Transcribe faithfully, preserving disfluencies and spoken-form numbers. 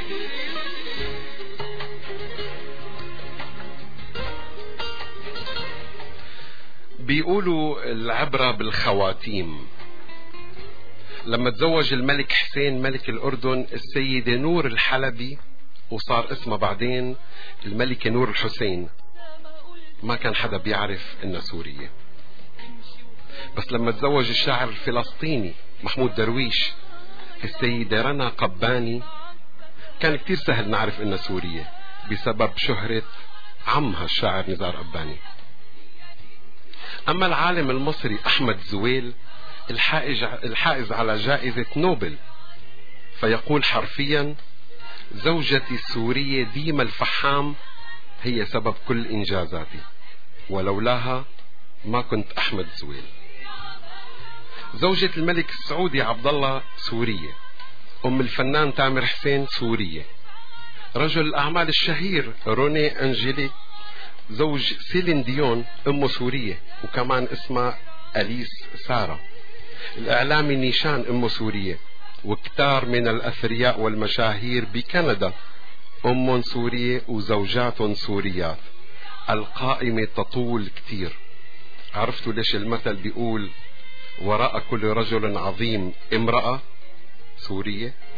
بيقولوا العبرة بالخواتيم. لما تزوج الملك حسين ملك الأردن السيدة نور الحلبي، وصار اسمها بعدين الملكة نور الحسين، ما كان حدا بيعرف إنها سورية. بس لما تزوج الشاعر الفلسطيني محمود درويش السيدة رنا قباني، كان كتير سهل نعرف إنها سورية بسبب شهرة عمها الشاعر نزار قباني. أما العالم المصري أحمد زويل الحائز على جائزة نوبل، فيقول حرفيا: زوجتي السورية ديما الفحام هي سبب كل إنجازاتي، ولولاها ما كنت أحمد زويل. زوجة الملك السعودي عبد الله سورية، أم الفنان تامر حسين سورية، رجل الأعمال الشهير روني أنجيلي زوج سيلين ديون أمه سورية وكمان اسمها أليس سارة، الإعلامي نيشان أمه سورية، وكتار من الأثرياء والمشاهير بكندا أم سورية وزوجات سوريات. القائمة تطول كتير. عرفتوا ليش المثل بيقول وراء كل رجل عظيم امرأة سورية؟